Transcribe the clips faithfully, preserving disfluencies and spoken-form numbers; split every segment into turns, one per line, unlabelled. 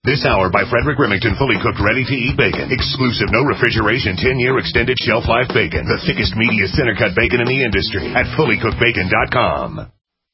This hour by Frederick Remington, fully cooked, ready-to-eat bacon. Exclusive, no refrigeration, ten-year extended shelf life bacon. The thickest, meatiest, center-cut bacon in the industry at fully cooked bacon dot com.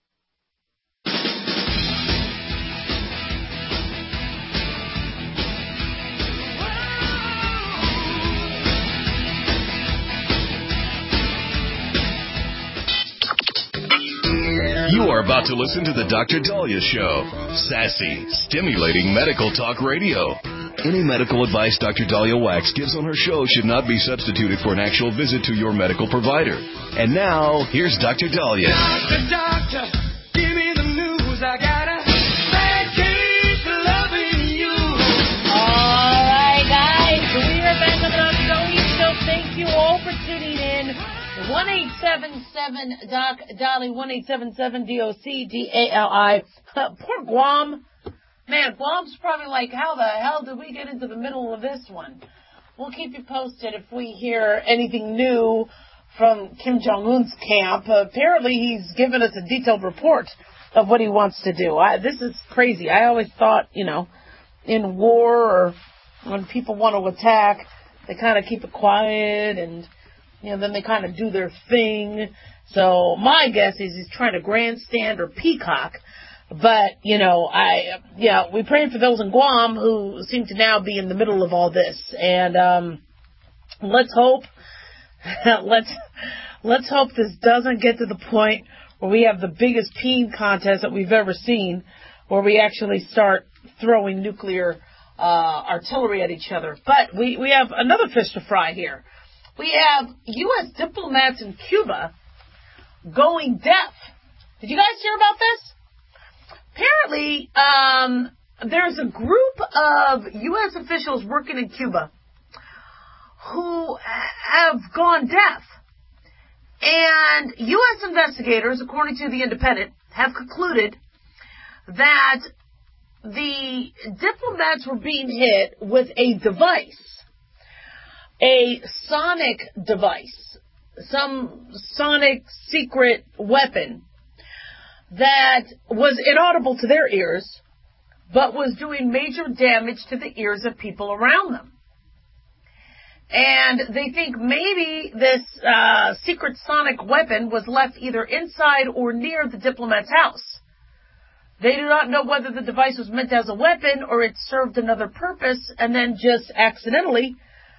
You are about to listen to the Doctor Daliah Show. Sassy, stimulating medical talk radio. Any medical advice Doctor Daliah Wax gives on her show should not be substituted for an actual visit to your medical provider. And now, here's Doctor Daliah.
Doctor, doctor, give me the news. I got a bad case of loving you.
All right, guys. We are back on the Doctor Daliah Show. Thank you all for tuning in. one eight seven seven Doc Dolly, one eight seven seven D O C D A L I. Poor Guam. Man, Guam's probably like, how the hell did we get into the middle of this one? We'll keep you posted if we hear anything new from Kim Jong-un's camp. Uh, apparently he's given us a detailed report of what he wants to do. I, this is crazy. I always thought, you know, in war or when people want to attack, they kind of keep it quiet and... You know, then they kind of do their thing. So my guess is he's trying to grandstand or peacock. But, you know, I, yeah, we praying for those in Guam who seem to now be in the middle of all this. And um, let's hope, let's let's hope this doesn't get to the point where we have the biggest peen contest that we've ever seen, where we actually start throwing nuclear uh, artillery at each other. But we, we have another fish to fry here. We have U S diplomats in Cuba going deaf. Did you guys hear about this? Apparently, um, there's a group of U S officials working in Cuba who have gone deaf. And U S investigators, according to The Independent, have concluded that the diplomats were being hit with a device. A sonic device, some sonic secret weapon that was inaudible to their ears, but was doing major damage to the ears of people around them. And they think maybe this uh, secret sonic weapon was left either inside or near the diplomat's house. They do not know whether the device was meant as a weapon or it served another purpose, and then just accidentally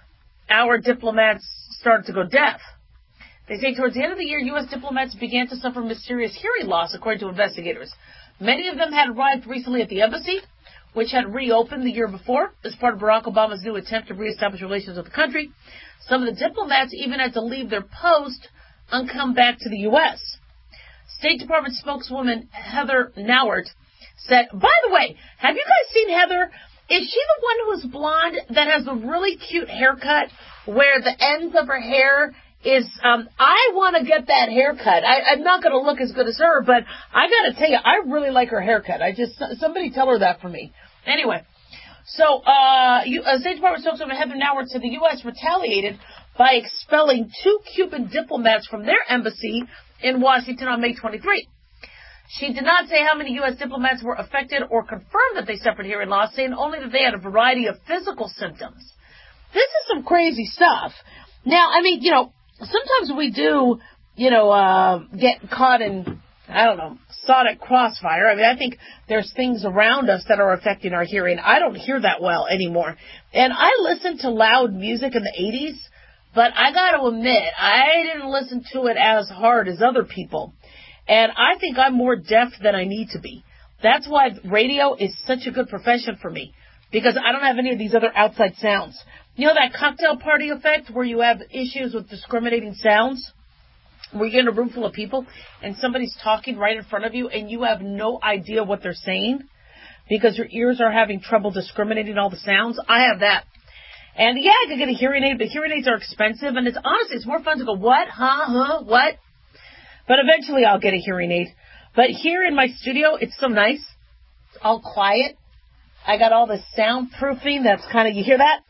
our diplomats started to go deaf. They say towards the end of the year, U S diplomats began to suffer mysterious hearing loss, according to investigators. Many of them had arrived recently at the embassy, which had reopened the year before as part of Barack Obama's new attempt to reestablish relations with the country. Some of the diplomats even had to leave their post and come back to the U S. State Department spokeswoman Heather Nauert said, by the way, have you guys seen Heather? Is she the one who's blonde that has a really cute haircut where the ends of her hair is, um, I want to get that haircut. I, I'm not going to look as good as her, but I got to tell you, I really like her haircut. I just, somebody tell her that for me. Anyway, so, uh, you, uh State Department spokeswoman Heather Nauert said the U S retaliated by expelling two Cuban diplomats from their embassy in Washington on May twenty-third. She did not say how many U S diplomats were affected or confirmed that they suffered hearing loss, saying only that they had a variety of physical symptoms. This is some crazy stuff. Now, I mean, you know, sometimes we do, you know, uh, get caught in, I don't know, sonic crossfire. I mean, I think there's things around us that are affecting our hearing. I don't hear that well anymore. And I listened to loud music in the eighties, but I got to admit, I didn't listen to it as hard as other people. And I think I'm more deaf than I need to be. That's why radio is such a good profession for me, because I don't have any of these other outside sounds. You know that cocktail party effect where you have issues with discriminating sounds? Where you're in a room full of people and somebody's talking right in front of you and you have no idea what they're saying because your ears are having trouble discriminating all the sounds? I have that. And yeah, I could get a hearing aid, but hearing aids are expensive, and it's honestly, it's more fun to go, what, huh, huh, what? But eventually I'll get a hearing aid. But here in my studio, it's so nice. It's all quiet. I got all the soundproofing that's kind of, you hear that?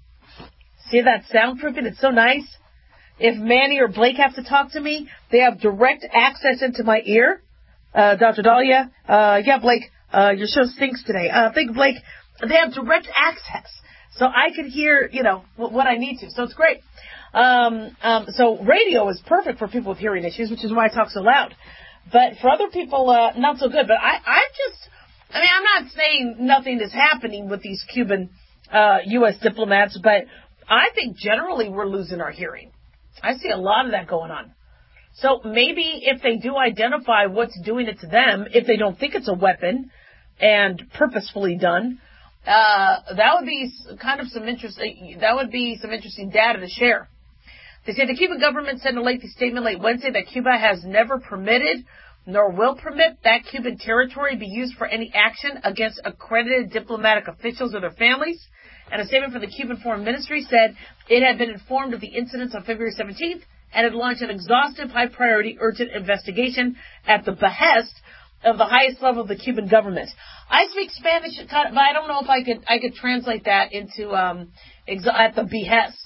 See that soundproofing? It's so nice. If Manny or Blake have to talk to me, they have direct access into my ear. Uh, Doctor Daliah, uh, yeah, Blake, uh, your show stinks today. Uh, I think, Blake, they have direct access. So I can hear, you know, what I need to. So it's great. Um, um, so radio is perfect for people with hearing issues, which is why I talk so loud. But for other people, uh, not so good. But I, I just, I mean, I'm not saying nothing is happening with these Cuban, uh, U S diplomats, but I think generally we're losing our hearing. I see a lot of that going on. So maybe if they do identify what's doing it to them, if they don't think it's a weapon and purposefully done, uh, that would be kind of some interest, that would be some interesting data to share. They say the Cuban government sent a lengthy statement late Wednesday that Cuba has never permitted nor will permit that Cuban territory be used for any action against accredited diplomatic officials or their families. And a statement from the Cuban Foreign Ministry said it had been informed of the incidents on February seventeenth and had launched an exhaustive, high-priority, urgent investigation at the behest of the highest level of the Cuban government. I speak Spanish, but I don't know if I could I could translate that into um, ex- at the behest.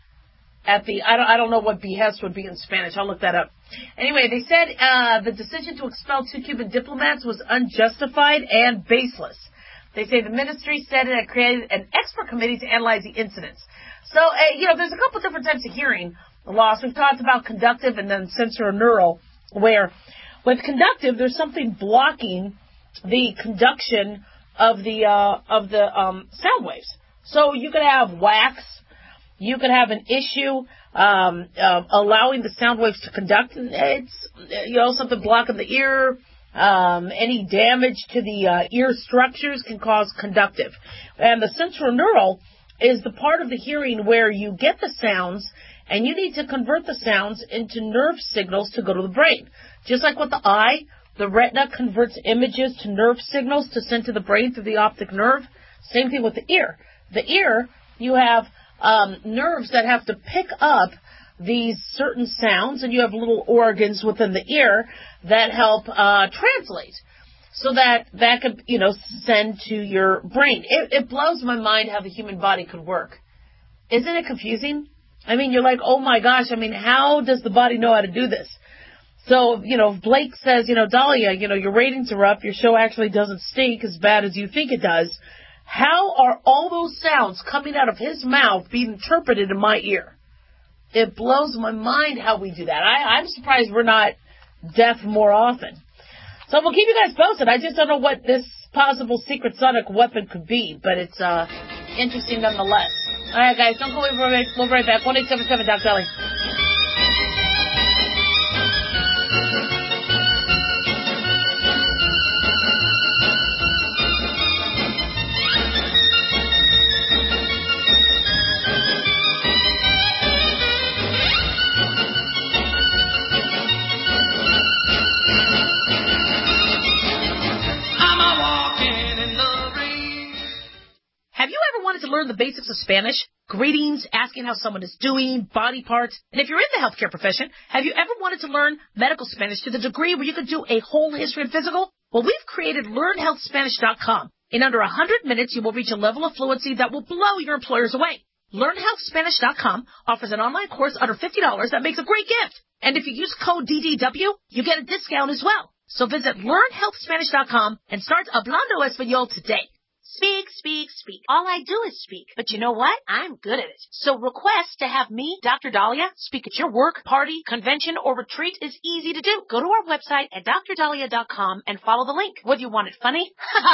At the, I don't, I don't know what behest would be in Spanish. I'll look that up. Anyway, they said uh, the decision to expel two Cuban diplomats was unjustified and baseless. They say the ministry said it had created an expert committee to analyze the incidents. So, uh, you know, there's a couple different types of hearing loss. We've talked about conductive and then sensorineural, where with conductive, there's something blocking the conduction of the uh, of the um, sound waves. So you could have wax. You could have an issue um, uh, allowing the sound waves to conduct. It's, you know, something blocking the ear. Um, any damage to the uh, ear structures can cause conductive. And the sensorineural is the part of the hearing where you get the sounds and you need to convert the sounds into nerve signals to go to the brain. Just like with the eye, the retina converts images to nerve signals to send to the brain through the optic nerve. Same thing with the ear. The ear, you have Um, nerves that have to pick up these certain sounds, and you have little organs within the ear that help uh, translate, so that that could, you know, send to your brain. It, it blows my mind how the human body could work. Isn't it confusing? I mean, you're like, oh my gosh, I mean, how does the body know how to do this? So, you know, if Blake says, you know, Dahlia, you know, your ratings are up, your show actually doesn't stink as bad as you think it does. How are all those sounds coming out of his mouth being interpreted in my ear? It blows my mind how we do that. I, I'm surprised we're not deaf more often. So we'll keep you guys posted. I just don't know what this possible secret sonic weapon could be, but it's uh, interesting nonetheless. All right, guys, don't go away. We'll be right back. one eight seven seven Doc Dahlia. Have you ever wanted to learn the basics of Spanish? Greetings, asking how someone is doing, body parts. And if you're in the healthcare profession, have you ever wanted to learn medical Spanish to the degree where you could do a whole history and physical? Well, we've created learn health spanish dot com. In under one hundred minutes, you will reach a level of fluency that will blow your employers away. learn health spanish dot com offers an online course under fifty dollars that makes a great gift. And if you use code D D W, you get a discount as well. So visit learn health spanish dot com and start Hablando Español today. Speak, speak, speak. All I do is speak. But you know what? I'm good at it. So request to have me, Doctor Dahlia, speak at your work, party, convention, or retreat is easy to do. Go to our website at dr dahlia dot com and follow the link. Whether you want it funny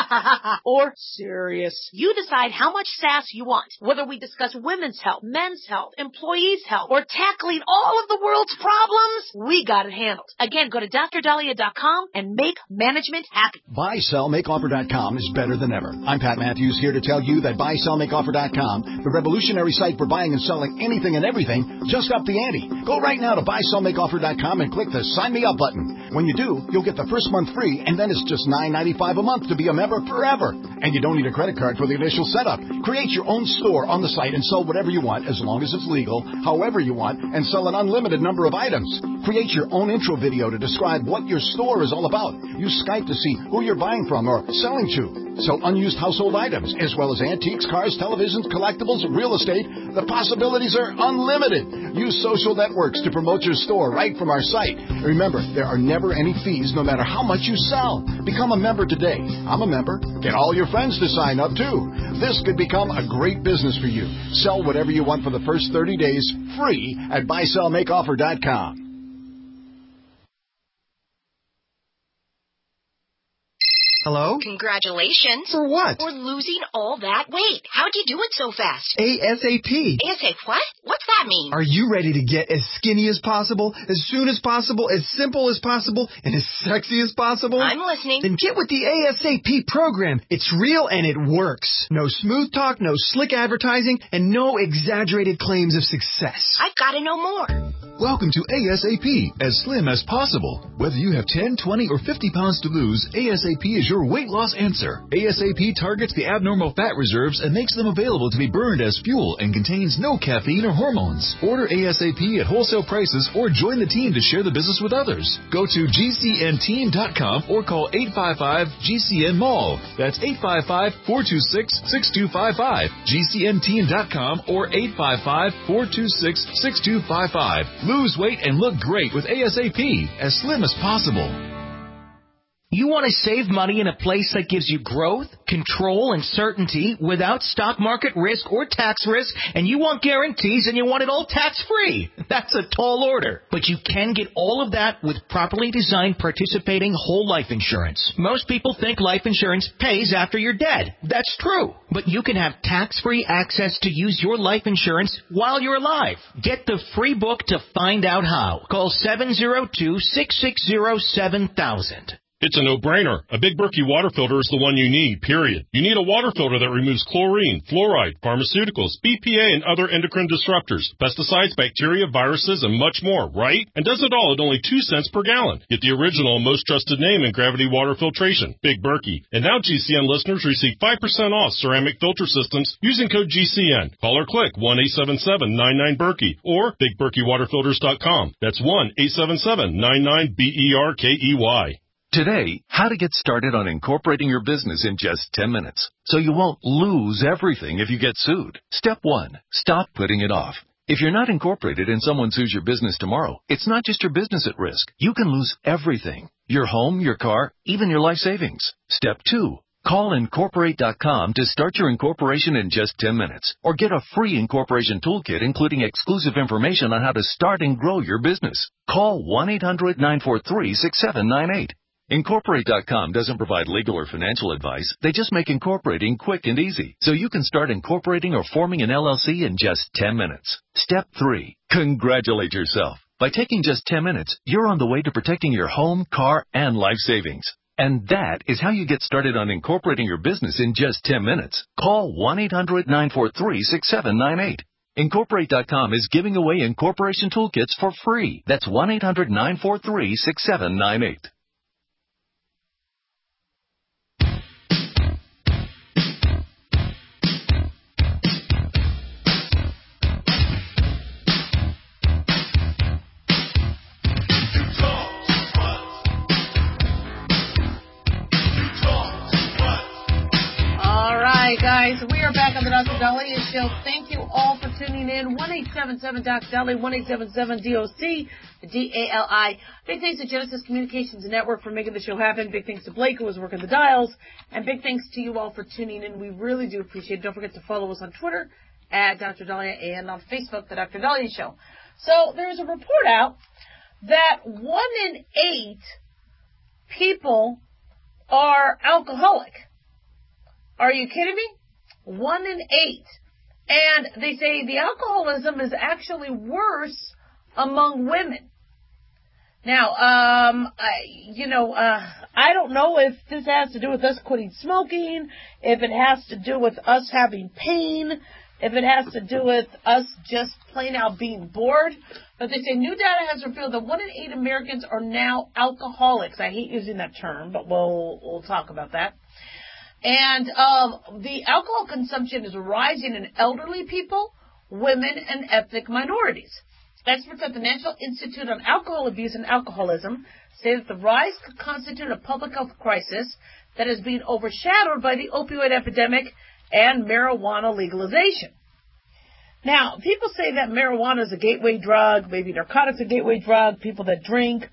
or serious, you decide how much sass you want. Whether we discuss women's health, men's health, employees' health, or tackling all of the world's problems, we got it handled. Again, go to dr dahlia dot com and make management happy.
buy sell make offer dot com is better than ever. I'm Pat Matthews here to tell you that buy sell make offer dot com, the revolutionary site for buying and selling anything and everything, just upped the ante. Go right now to buy sell make offer dot com and click the Sign Me Up button. When you do, you'll get the first month free, and then it's just nine ninety-five a month to be a member forever. And you don't need a credit card for the initial setup. Create your own store on the site and sell whatever you want, as long as it's legal, however you want, and sell an unlimited number of items. Create your own intro video to describe what your store is all about. Use Skype to see who you're buying from or selling to. Sell unused household items, as well as antiques, cars, televisions, collectibles, real estate. The possibilities are unlimited. Use social networks to promote your store right from our site. Remember, there are never never any fees no matter how much you sell. Become a member today. I'm a member. Get all your friends to sign up, too. This could become a great business for you. Sell whatever you want for the first thirty days free at buy sell make offer dot com.
Hello?
Congratulations.
For what?
For losing all that weight. How'd you do it so fast?
ASAP.
ASAP what? What's that mean?
Are you ready to get as skinny as possible, as soon as possible, as simple as possible, and as sexy as possible?
I'm listening.
Then get with the ASAP program. It's real and it works. No smooth talk, no slick advertising, and no exaggerated claims of success.
I've got to know more.
Welcome to ASAP, as slim as possible. Whether you have ten, twenty, or fifty pounds to lose, ASAP is your weight loss answer. ASAP targets the abnormal fat reserves and makes them available to be burned as fuel and contains no caffeine or hormones. Order ASAP at wholesale prices or join the team to share the business with others. Go to G C N team dot com or call eight five five G C N mall. That's eight five five, four two six, six two five five. G C N team dot com or eight five five, four two six, six two five five. Lose weight and look great with ASAP, as slim as possible.
You want to save money in a place that gives you growth, control, and certainty without stock market risk or tax risk, and you want guarantees and you want it all tax-free. That's a tall order. But you can get all of that with properly designed participating whole life insurance. Most people think life insurance pays after you're dead. That's true. But you can have tax-free access to use your life insurance while you're alive. Get the free book to find out how. Call seven zero two, six six zero, seven thousand.
It's a no-brainer. A Big Berkey water filter is the one you need, period. You need a water filter that removes chlorine, fluoride, pharmaceuticals, B P A, and other endocrine disruptors, pesticides, bacteria, viruses, and much more, right? And does it all at only two cents per gallon. Get the original and most trusted name in gravity water filtration, Big Berkey. And now G C N listeners receive five percent off ceramic filter systems using code G C N. Call or click one eight seven seven, nine nine, Berkey or big berkey water filters dot com. That's one eight seven seven, nine nine, B E R K E Y.
Today, how to get started on incorporating your business in just ten minutes, so you won't lose everything if you get sued. Step one, stop putting it off. If you're not incorporated and someone sues your business tomorrow, it's not just your business at risk. You can lose everything. Your home, your car, even your life savings. Step two, call incorporate dot com to start your incorporation in just ten minutes, or get a free incorporation toolkit including exclusive information on how to start and grow your business. Call one eight hundred, nine four three, six seven nine eight. incorporate dot com doesn't provide legal or financial advice. They just make incorporating quick and easy, so you can start incorporating or forming an L L C in just ten minutes. Step three, congratulate yourself. By taking just ten minutes, you're on the way to protecting your home, car, and life savings. And that is how you get started on incorporating your business in just ten minutes. Call one eight hundred, nine four three, six seven nine eight. incorporate dot com is giving away incorporation toolkits for free. That's one eight hundred, nine four three, six seven nine eight.
Guys, we are back on the Doctor Daliah Show. Thank you all for tuning in. one eight seven seven, D O C, Daliah, one eight seven seven, D O C, D A L I. Big thanks to Genesis Communications Network for making the show happen. Big thanks to Blake, who was working the dials. And big thanks to you all for tuning in. We really do appreciate it. Don't forget to follow us on Twitter at Doctor Daliah and on Facebook, The Doctor Daliah Show. So there's a report out that one in eight people are alcoholic. Are you kidding me? One in eight. And they say the alcoholism is actually worse among women. Now, um, I, you know, uh, I don't know if this has to do with us quitting smoking, if it has to do with us having pain, if it has to do with us just plain out being bored. But they say new data has revealed that one in eight Americans are now alcoholics. I hate using that term, but we'll, we'll talk about that. And um, the alcohol consumption is rising in elderly people, women, and ethnic minorities. Experts at the National Institute on Alcohol Abuse and Alcoholism say that the rise could constitute a public health crisis that is being overshadowed by the opioid epidemic and marijuana legalization. Now, people say that marijuana is a gateway drug, maybe narcotics a gateway drug, people that drink.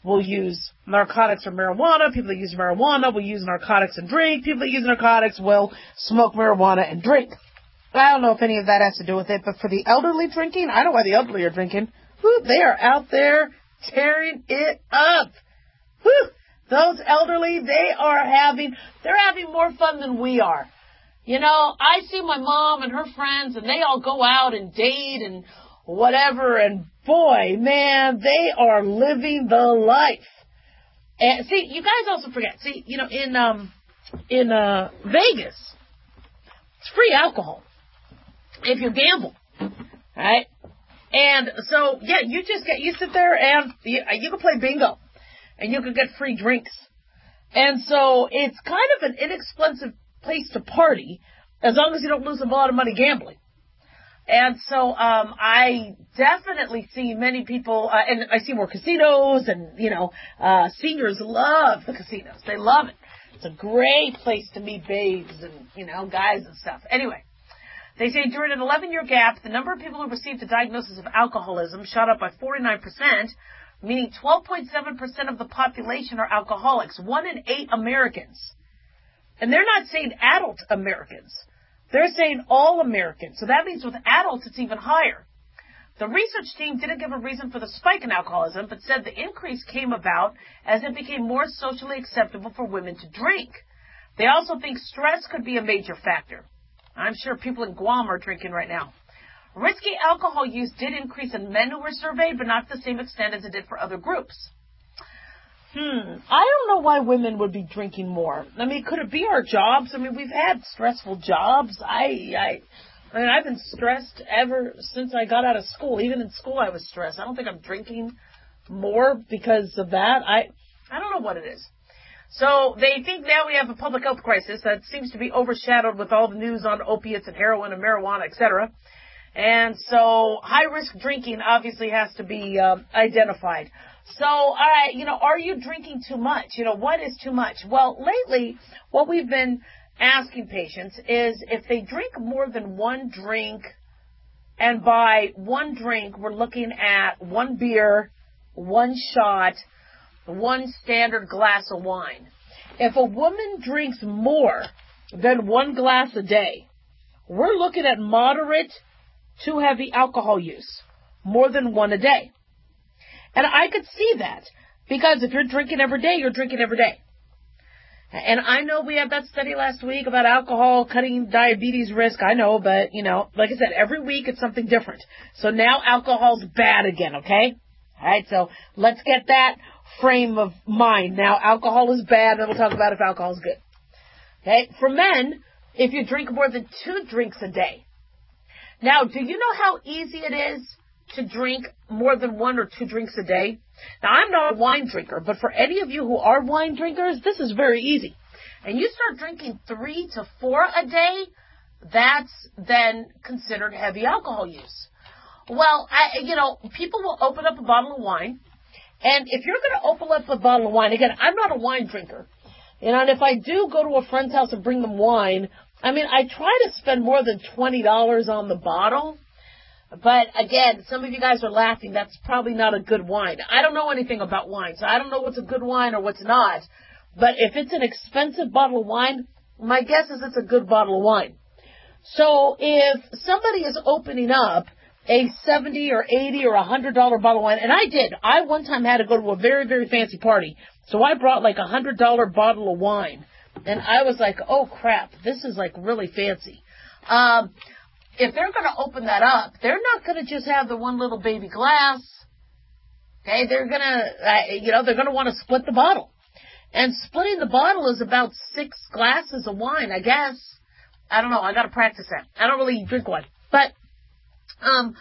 will use narcotics or marijuana. People that use marijuana will use narcotics and drink. People that use narcotics will smoke marijuana and drink. I don't know if any of that has to do with it, but for the elderly drinking, I know why the elderly are drinking. Whew, they are out there tearing it up. Whew, those elderly, they are having, they're having more fun than we are. You know, I see my mom and her friends, and they all go out and date and whatever, and boy, man, they are living the life. And see, you guys also forget, see, you know, in, um, in, uh, Vegas, it's free alcohol if you gamble, right? And so, yeah, you just get, you sit there and you, you can play bingo and you can get free drinks. And so it's kind of an inexpensive place to party as long as you don't lose a lot of money gambling. And so, um, I definitely see many people, uh, and I see more casinos and, you know, uh, seniors love the casinos. They love it. It's a great place to meet babes and, you know, guys and stuff. Anyway. They say during an eleven-year gap, the number of people who received a diagnosis of alcoholism shot up by forty-nine percent, meaning twelve point seven percent of the population are alcoholics, one in eight Americans. And they're not saying adult Americans. They're saying all Americans. So that means with adults, it's even higher. The research team didn't give a reason for the spike in alcoholism, but said the increase came about as it became more socially acceptable for women to drink. They also think stress could be a major factor. I'm sure people in Guam are drinking right now. Risky alcohol use did increase in men who were surveyed, but not to the same extent as it did for other groups. Hmm, I don't know why women would be drinking more. I mean, could it be our jobs? I mean, we've had stressful jobs. I, I, I mean, I've been stressed ever since I got out of school. Even in school, I was stressed. I don't think I'm drinking more because of that. I, I don't know what it is. So they think now we have a public health crisis that seems to be overshadowed with all the news on opiates and heroin and marijuana, et cetera. And so high-risk drinking obviously has to be um, identified. So, all right, you know, are you drinking too much? You know, what is too much? Well, lately, what we've been asking patients is if they drink more than one drink, and by one drink, we're looking at one beer, one shot, one standard glass of wine. If a woman drinks more than one glass a day, we're looking at moderate to heavy alcohol use, more than one a day. And I could see that because if you're drinking every day, you're drinking every day. And I know we had that study last week about alcohol cutting diabetes risk. I know, but, you know, like I said, every week it's something different. So now alcohol's bad again, okay? All right, so let's get that frame of mind. Now, alcohol is bad, and we'll talk about if alcohol is good. Okay? For men, if you drink more than two drinks a day. Now, do you know how easy it is to drink more than one or two drinks a day? Now, I'm not a wine drinker, but for any of you who are wine drinkers, this is very easy. And you start drinking three to four a day, that's then considered heavy alcohol use. Well, I, you know, people will open up a bottle of wine, and if you're going to open up a bottle of wine, again, I'm not a wine drinker, you know, and if I do go to a friend's house and bring them wine, I mean, I try to spend more than twenty dollars on the bottle, but again, some of you guys are laughing, that's probably not a good wine. I don't know anything about wine, so I don't know what's a good wine or what's not, but if it's an expensive bottle of wine, my guess is it's a good bottle of wine. So if somebody is opening up a seventy or eighty or one hundred dollar bottle of wine, and I did. I one time had to go to a very, very fancy party, so I brought like a one hundred dollar bottle of wine, and I was like, oh crap, this is like really fancy. Um, if they're going to open that up, they're not going to just have the one little baby glass. Okay, they're going to, uh, you know, they're going to want to split the bottle. And splitting the bottle is about six glasses of wine, I guess. I don't know, I got to practice that. I don't really drink wine, but Um,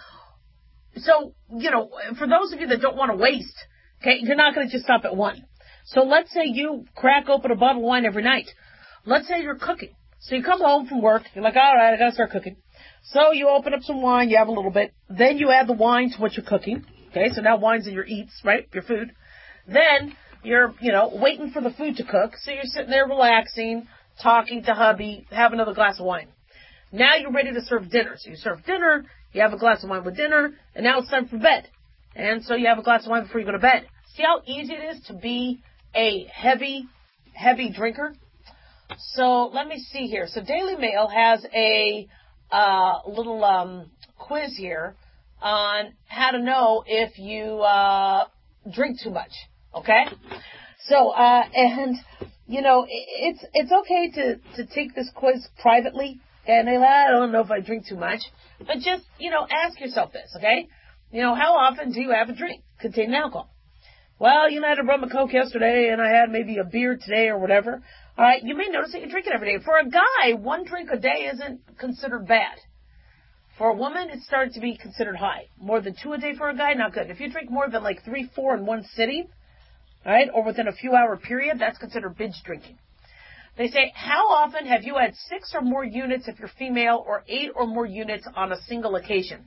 so, you know, for those of you that don't want to waste, okay, you're not going to just stop at one. So let's say you crack open a bottle of wine every night. Let's say you're cooking. So you come home from work, you're like, all right, I got to start cooking. So you open up some wine, you have a little bit. Then you add the wine to what you're cooking. Okay, so now wine's in your eats, right, your food. Then you're, you know, waiting for the food to cook. So you're sitting there relaxing, talking to hubby, have another glass of wine. Now you're ready to serve dinner. So you serve dinner, you have a glass of wine with dinner, and now it's time for bed. And so you have a glass of wine before you go to bed. See how easy it is to be a heavy, heavy drinker? So let me see here. So Daily Mail has a uh, little um, quiz here on how to know if you uh, drink too much. Okay? So, uh, and, you know, it's it's okay to, to take this quiz privately. And they, I don't know if I drink too much. But just, you know, ask yourself this, okay? You know, how often do you have a drink containing alcohol? Well, you know, I had a rum and coke yesterday, and I had maybe a beer today or whatever. All right, you may notice that you drink it every day. For a guy, one drink a day isn't considered bad. For a woman, it's starting to be considered high. More than two a day for a guy, not good. If you drink more than like three, four in one sitting, all right, or within a few hour period, that's considered binge drinking. They say, how often have you had six or more units if you're female, or eight or more units on a single occasion?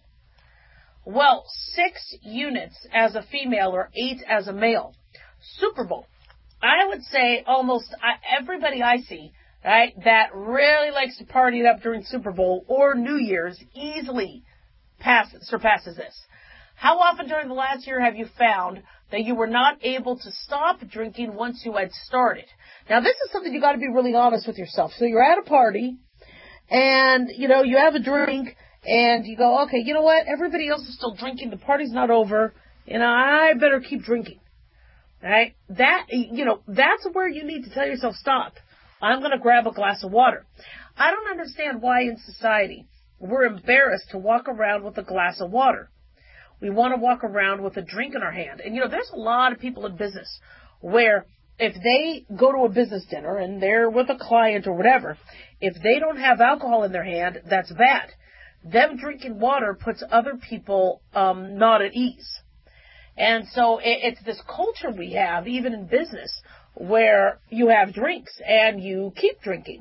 Well, six units as a female or eight as a male. Super Bowl. I would say almost everybody I see, right, that really likes to party it up during Super Bowl or New Year's easily passes, surpasses this. How often during the last year have you found that you were not able to stop drinking once you had started? Now, this is something you got to be really honest with yourself. So you're at a party, and, you know, you have a drink, and you go, okay, you know what? Everybody else is still drinking. The party's not over. You know, I better keep drinking. Right? That, you know, that's where you need to tell yourself, stop. I'm going to grab a glass of water. I don't understand why in society we're embarrassed to walk around with a glass of water. We want to walk around with a drink in our hand. And, you know, there's a lot of people in business where if they go to a business dinner and they're with a client or whatever, if they don't have alcohol in their hand, that's bad. Them drinking water puts other people um, not at ease. And so it, it's this culture we have, even in business, where you have drinks and you keep drinking.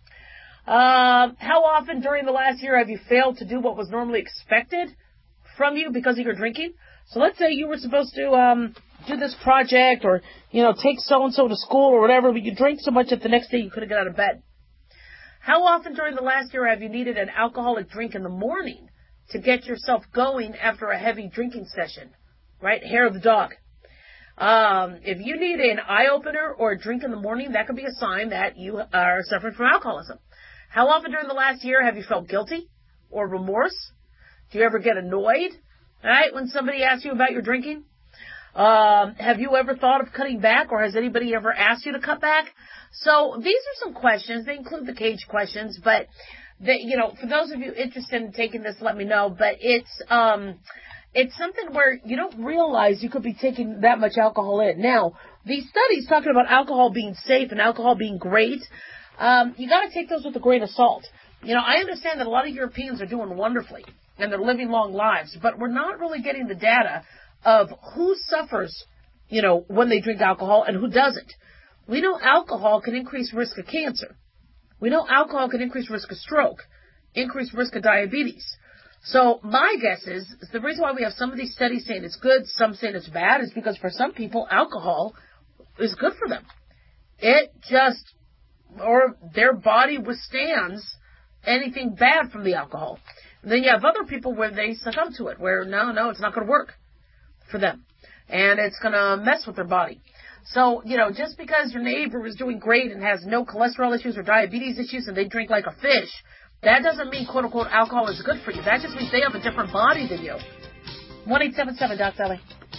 Um, how often during the last year have you failed to do what was normally expected from you because of your drinking? So let's say you were supposed to um, do this project or, you know, take so-and-so to school or whatever, but you drank so much that the next day you couldn't get out of bed. How often during the last year have you needed an alcoholic drink in the morning to get yourself going after a heavy drinking session? Right? Hair of the dog. Um, if you need an eye-opener or a drink in the morning, that could be a sign that you are suffering from alcoholism. How often during the last year have you felt guilty or remorse? Do you ever get annoyed, right, when somebody asks you about your drinking? Um, have you ever thought of cutting back, or has anybody ever asked you to cut back? So these are some questions. They include the cage questions, but, they, you know, for those of you interested in taking this, let me know. But it's um, it's something where you don't realize you could be taking that much alcohol in. Now, these studies talking about alcohol being safe and alcohol being great, um, you got to take those with a grain of salt. You know, I understand that a lot of Europeans are doing wonderfully and they're living long lives, but we're not really getting the data of who suffers, you know, when they drink alcohol and who doesn't. We know alcohol can increase risk of cancer. We know alcohol can increase risk of stroke, increase risk of diabetes. So my guess is, is the reason why we have some of these studies saying it's good, some saying it's bad, is because for some people, alcohol is good for them. It just, or their body withstands anything bad from the alcohol. And then you have other people where they succumb to it, where no, no, it's not going to work for them. And it's going to mess with their body. So, you know, just because your neighbor is doing great and has no cholesterol issues or diabetes issues and they drink like a fish, that doesn't mean, quote, unquote, alcohol is good for you. That just means they have a different body than you. one eight seven seven, Doc Sally.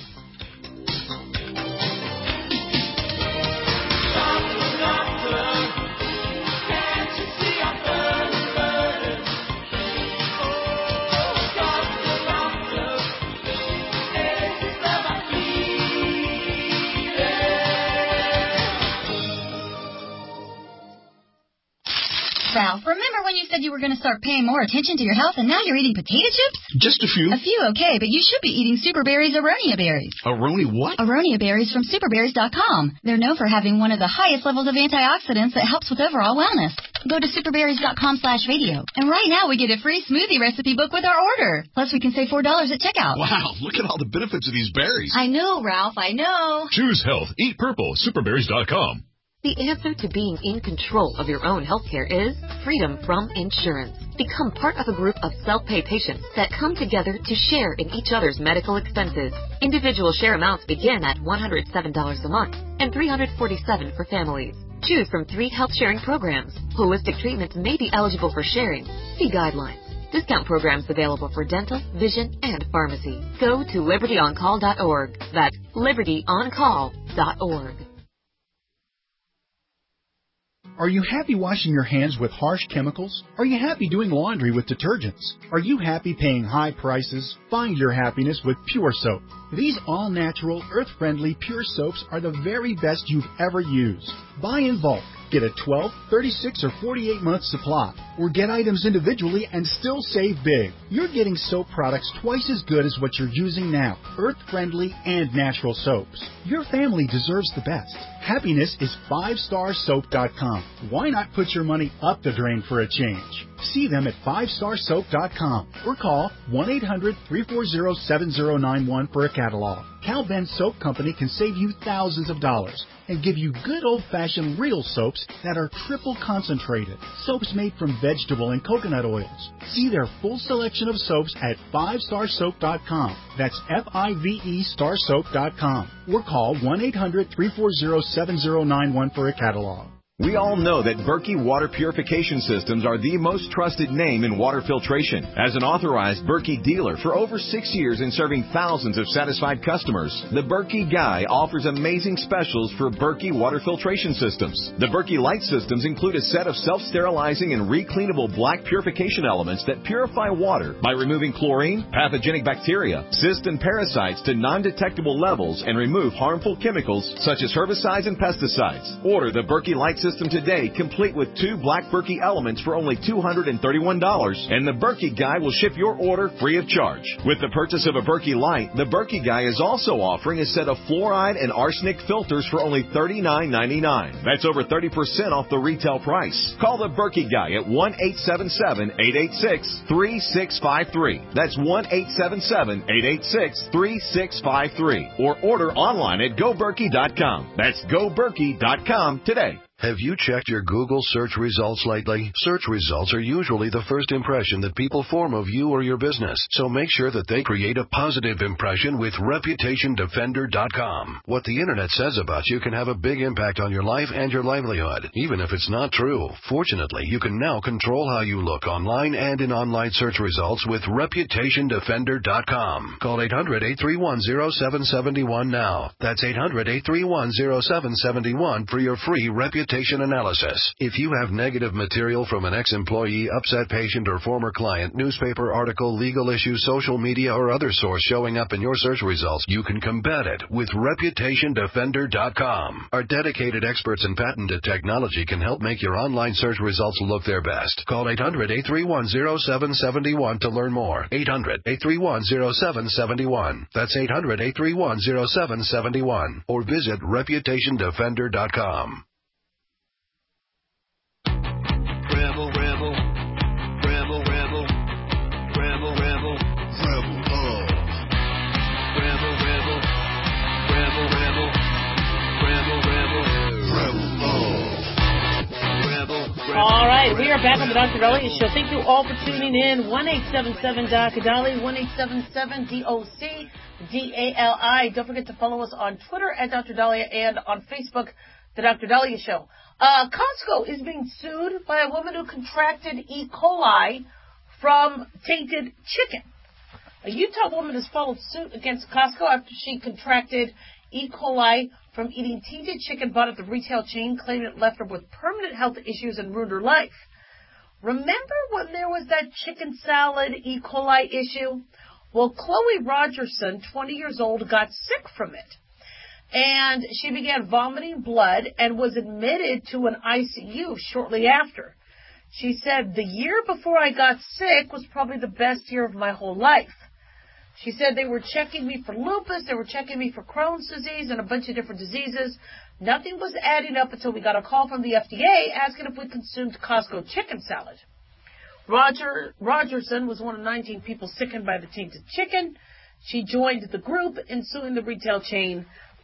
Ralph, remember when you said you were going to start paying more attention to your health and now you're eating potato chips?
Just a few.
A few, okay, but you should be eating Super Berries Aronia berries.
Aroni what?
Aronia berries from super berries dot com. They're known for having one of the highest levels of antioxidants that helps with overall wellness. Go to super berries dot com slash radio. And right now we get a free smoothie recipe book with our order. Plus we can save four dollars at checkout.
Wow, look at all the benefits of these berries.
I know, Ralph, I know.
Choose health. Eat purple. super berries dot com.
The answer to being in control of your own healthcare is freedom from insurance. Become part of a group of self-pay patients that come together to share in each other's medical expenses. Individual share amounts begin at one hundred seven dollars a month and three hundred forty-seven dollars for families. Choose from three health sharing programs. Holistic treatments may be eligible for sharing. See guidelines. Discount programs available for dental, vision, and pharmacy. Go to liberty on call dot org. That's liberty on call dot org.
Are you happy washing your hands with harsh chemicals? Are you happy doing laundry with detergents? Are you happy paying high prices? Find your happiness with Pure Soap. These all-natural, earth-friendly Pure Soaps are the very best you've ever used. Buy in bulk. Get a twelve, thirty-six, or forty-eight month supply, or get items individually and still save big. You're getting soap products twice as good as what you're using now, earth-friendly and natural soaps. Your family deserves the best. Happiness is five star soap dot com. Why not put your money up the drain for a change? See them at five star soap dot com or call one eight hundred, three four zero, seven zero nine one for a catalog. Cal Ben Soap Company can save you thousands of dollars and give you good old-fashioned real soaps that are triple concentrated. Soaps made from vegetable and coconut oils. See their full selection of soaps at five star soap dot com. That's F I V E star soap dot com. Or call one eight hundred, three four zero, seven zero nine one for a catalog.
We all know that Berkey Water Purification Systems are the most trusted name in water filtration. As an authorized Berkey dealer for over six years and serving thousands of satisfied customers, the Berkey Guy offers amazing specials for Berkey Water Filtration Systems. The Berkey Light Systems include a set of self-sterilizing and recleanable black purification elements that purify water by removing chlorine, pathogenic bacteria, cysts, and parasites to non-detectable levels and remove harmful chemicals such as herbicides and pesticides. Order the Berkey Light System today, complete with two black Berkey elements for only two hundred thirty-one dollars, and the Berkey Guy will ship your order free of charge. With the purchase of a Berkey Light, the Berkey Guy is also offering a set of fluoride and arsenic filters for only thirty-nine ninety-nine. That's over thirty percent off the retail price. Call the Berkey Guy at one eight seven seven, eight eight six, three six five three. That's one eight seven seven, eight eight six, three six five three. Or order online at go berkey dot com. That's go berkey dot com today.
Have you checked your Google search results lately? Search results are usually the first impression that people form of you or your business, so make sure that they create a positive impression with reputation defender dot com. What the internet says about you can have a big impact on your life and your livelihood, even if it's not true. Fortunately, you can now control how you look online and in online search results with reputation defender dot com. Call eight hundred, eight three one, zero seven seven one now. That's eight hundred, eight three one, zero seven seven one for your free reputation analysis. If you have negative material from an ex-employee, upset patient, or former client, newspaper article, legal issue, social media, or other source showing up in your search results, you can combat it with reputation defender dot com. Our dedicated experts in patented technology can help make your online search results look their best. Call eight hundred, eight three one, zero seven seven one to learn more. eight hundred, eight three one, zero seven seven one. That's eight hundred, eight three one, zero seven seven one. Or visit reputation defender dot com.
Rebel, rebel, rebel, rebel, rebel, rebel, rebel, love. Rebel, rebel, rebel, rebel, rebel, rebel, rebel, love. Rebel, rebel.
All right, we are back on the Doctor Dahlia Show. Thank you all for tuning in. one eight seven seven D O C Dali, one eight seven seven D O C D A L I. Don't forget to follow us on Twitter at Doctor Dahlia and on Facebook, The Doctor Dahlia Show. Uh, Costco is being sued by a woman who contracted E. coli from tainted chicken. A Utah woman has filed suit against Costco after she contracted E. coli from eating tainted chicken bought at the retail chain, claiming it left her with permanent health issues and ruined her life. Remember when there was that chicken salad E. coli issue? Well, Chloe Rogerson, twenty years old, got sick from it. And she began vomiting blood and was admitted to an I C U shortly after. She said, the year before I got sick was probably the best year of my whole life. She said they were checking me for lupus, they were checking me for Crohn's disease and a bunch of different diseases. Nothing was adding up until we got a call from the F D A asking if we consumed Costco chicken salad. Roger Rogerson was one of nineteen people sickened by the tainted chicken. She joined the group in suing the retail chain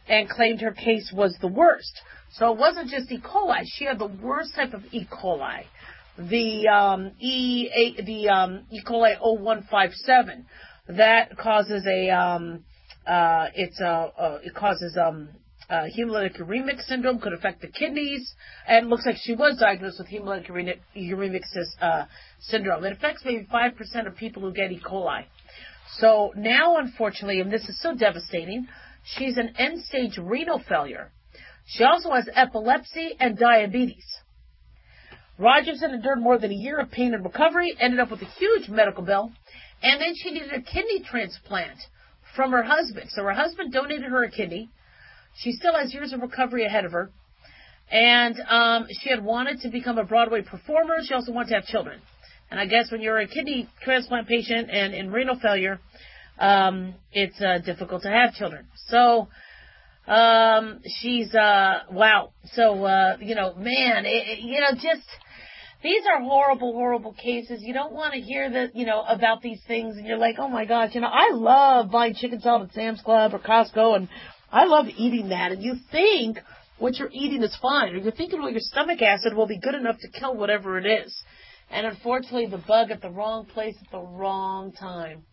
and claimed her case was the worst. So it wasn't just E. coli. She had the worst type of E. coli, the um, E a, the um, E. coli oh one five seven. That causes a um, uh, it's a uh, it causes um, uh, hemolytic uremic syndrome. Could affect the kidneys, and it looks like she was diagnosed with hemolytic uremic, uremic uh, syndrome. It affects maybe five percent of people who get E. coli. So now, unfortunately, and this is so devastating, she's an end-stage renal failure. She also has epilepsy and diabetes. Rogerson endured more than a year of pain and recovery, ended up with a huge medical bill, and then she needed a kidney transplant from her husband. So her husband donated her a kidney. She still has years of recovery ahead of her. And um, she had wanted to become a Broadway performer. She also wanted to have children. And I guess when you're a kidney transplant patient and in renal failure, um, it's uh, difficult to have children. So um, she's, uh, wow. So, uh, you know, man, it, it, you know, just... These are horrible, horrible cases. You don't want to hear that, you know, about these things, and you're like, oh my gosh, you know, I love buying chicken salad at Sam's Club or Costco, and I love eating that. And you think what you're eating is fine, or you're thinking, well, your stomach acid will be good enough to kill whatever it is. And unfortunately, the bug at the wrong place at the wrong time.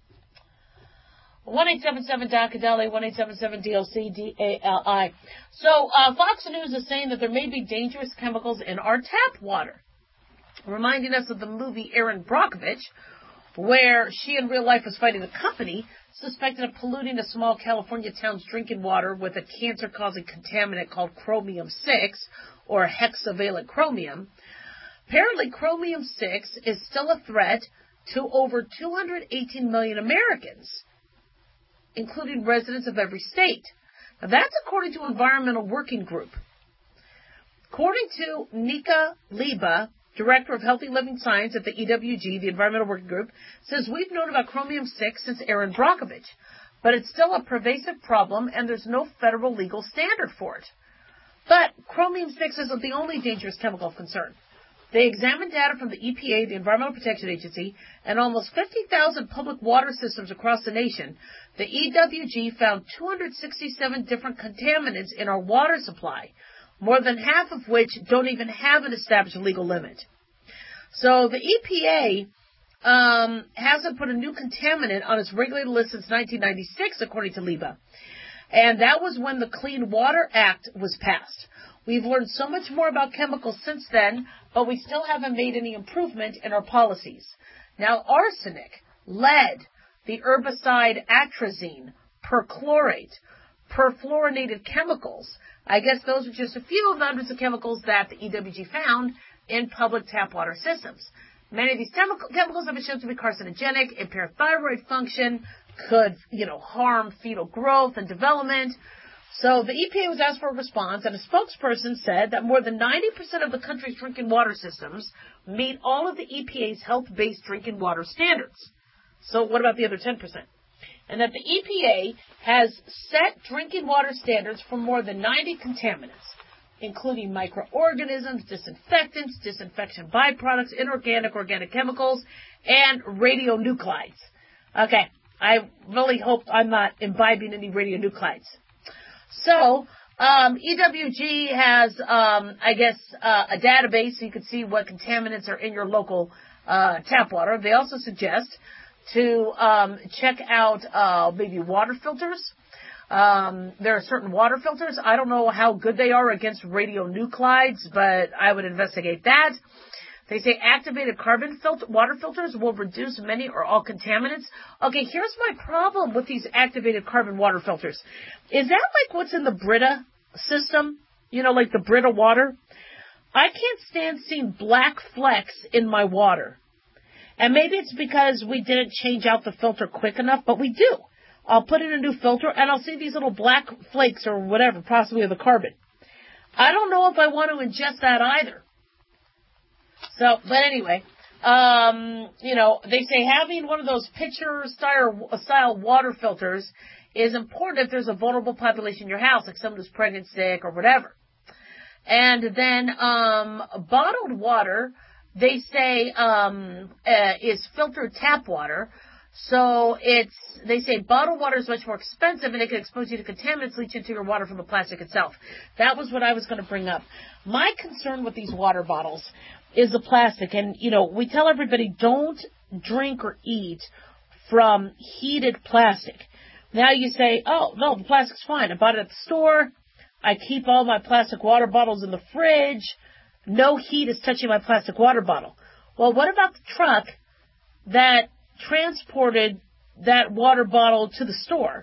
one eight seven seven D A C A D A L Y, one eight seven seven D L C D A L I. So uh, Fox News is saying that there may be dangerous chemicals in our tap water, reminding us of the movie Erin Brockovich, where she in real life was fighting a company suspected of polluting a small California town's drinking water with a cancer-causing contaminant called chromium six, or hexavalent chromium. Apparently, chromium six is still a threat to over two hundred eighteen million Americans, including residents of every state. Now, that's according to Environmental Working Group. According to Nika Liba, Director of Healthy Living Science at the E W G, the Environmental Working Group, says we've known about chromium six since Erin Brockovich, but it's still a pervasive problem and there's no federal legal standard for it. But chromium six isn't the only dangerous chemical of concern. They examined data from the E P A, the Environmental Protection Agency, and almost fifty thousand public water systems across the nation. The E W G found two hundred sixty-seven different contaminants in our water supply, more than half of which don't even have an established legal limit. So the E P A um, hasn't put a new contaminant on its regulated list since nineteen ninety-six, according to Liba. And that was when the Clean Water Act was passed. We've learned so much more about chemicals since then, but we still haven't made any improvement in our policies. Now, arsenic, lead, the herbicide atrazine, perchlorate, perfluorinated chemicals, I guess those are just a few of the hundreds of chemicals that the E W G found in public tap water systems. Many of these chemicals have been shown to be carcinogenic, impair thyroid function, could, you know, harm fetal growth and development. So the E P A was asked for a response, and a spokesperson said that more than ninety percent of the country's drinking water systems meet all of the E P A's health-based drinking water standards. So what about the other ten percent? And that the E P A has set drinking water standards for more than ninety contaminants, including microorganisms, disinfectants, disinfection byproducts, inorganic, organic chemicals, and radionuclides. Okay, I really hope I'm not imbibing any radionuclides. So, um, E W G has, um, I guess, uh, a database so you can see what contaminants are in your local uh, tap water. They also suggest to um, check out uh, maybe water filters. Um, there are certain water filters. I don't know how good they are against radionuclides, but I would investigate that. They say activated carbon filter, water filters will reduce many or all contaminants. Okay, here's my problem with these activated carbon water filters. Is that like what's in the Brita system? You know, like the Brita water? I can't stand seeing black flecks in my water. And maybe it's because we didn't change out the filter quick enough, but we do. I'll put in a new filter and I'll see these little black flakes or whatever, possibly of the carbon. I don't know if I want to ingest that either. So, but anyway, um, you know, they say having one of those pitcher style, style water filters is important if there's a vulnerable population in your house, like someone who's pregnant, sick, or whatever. And then um, bottled water, they say, um, uh, is filtered tap water. So it's, they say bottled water is much more expensive and it can expose you to contaminants leach into your water from the plastic itself. That was what I was going to bring up. My concern with these water bottles is the plastic. And, you know, we tell everybody don't drink or eat from heated plastic. Now you say, oh, no, the plastic's fine. I bought it at the store. I keep all my plastic water bottles in the fridge. No heat is touching my plastic water bottle. Well, what about the truck that transported that water bottle to the store?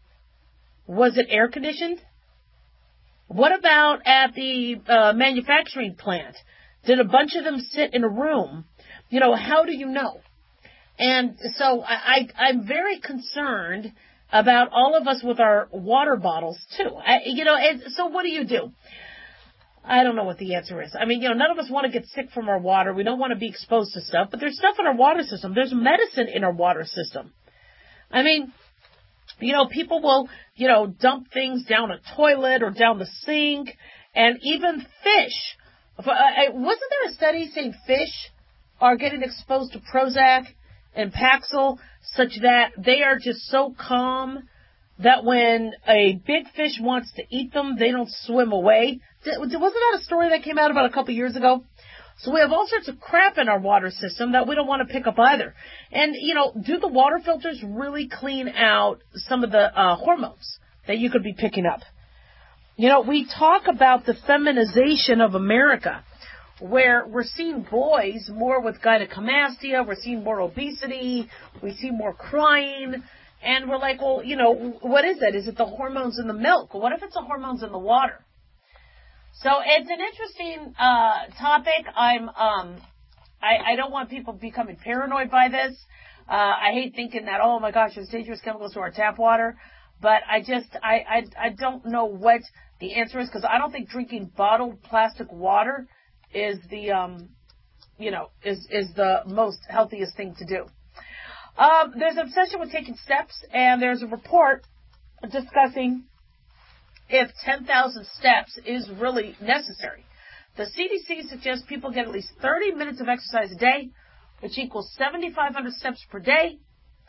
Was it air conditioned? What about at the uh, manufacturing plant? Did a bunch of them sit in a room? You know, how do you know? And so I, I, I'm very concerned about all of us with our water bottles too. I, you know, and so what do you do? I don't know what the answer is. I mean, you know, none of us want to get sick from our water. We don't want to be exposed to stuff, but there's stuff in our water system. There's medicine in our water system. I mean, you know, people will, you know, dump things down a toilet or down the sink, and even fish. Wasn't there a study saying fish are getting exposed to Prozac and Paxil such that they are just so calm that when a big fish wants to eat them, they don't swim away? Wasn't that a story that came out about a couple years ago? So we have all sorts of crap in our water system that we don't want to pick up either. And, you know, do the water filters really clean out some of the uh, hormones that you could be picking up? You know, we talk about the feminization of America, where we're seeing boys more with gynecomastia, we're seeing more obesity, we see more crying, and we're like, well, you know, what is it? Is it the hormones in the milk? What if it's the hormones in the water? So it's an interesting uh topic. I'm um I, I don't want people becoming paranoid by this. Uh I hate thinking that, oh my gosh, there's dangerous chemicals to our tap water. But I just I I, I don't know what the answer is, because I don't think drinking bottled plastic water is the um you know is is the most healthiest thing to do. Um there's an obsession with taking steps, and there's a report discussing if ten thousand steps is really necessary. The C D C suggests people get at least thirty minutes of exercise a day, which equals seventy-five hundred steps per day.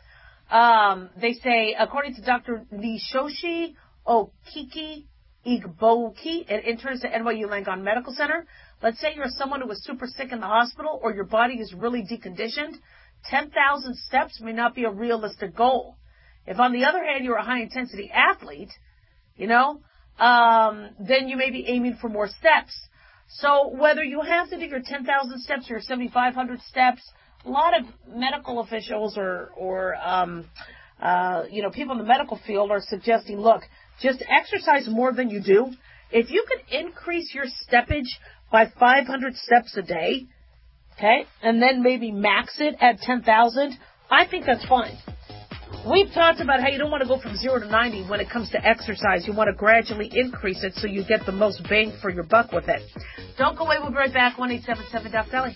Um, they say, according to Doctor Nishoshi Okiki Igboki, an internist at N Y U Langone Medical Center, let's say you're someone who was super sick in the hospital or your body is really deconditioned, ten thousand steps may not be a realistic goal. If, on the other hand, you're a high-intensity athlete, you know, um, then you may be aiming for more steps. So whether you have to do your ten thousand steps or your seventy-five hundred steps, a lot of medical officials or, or um, uh, you know, people in the medical field are suggesting, look, just exercise more than you do. If you could increase your steppage by five hundred steps a day, okay, and then maybe max it at ten thousand, I think that's fine. We've talked about how you don't want to go from zero to ninety when it comes to exercise. You want to gradually increase it so you get the most bang for your buck with it. Don't go away. We'll be right back. one eight seven seven Doc Deli.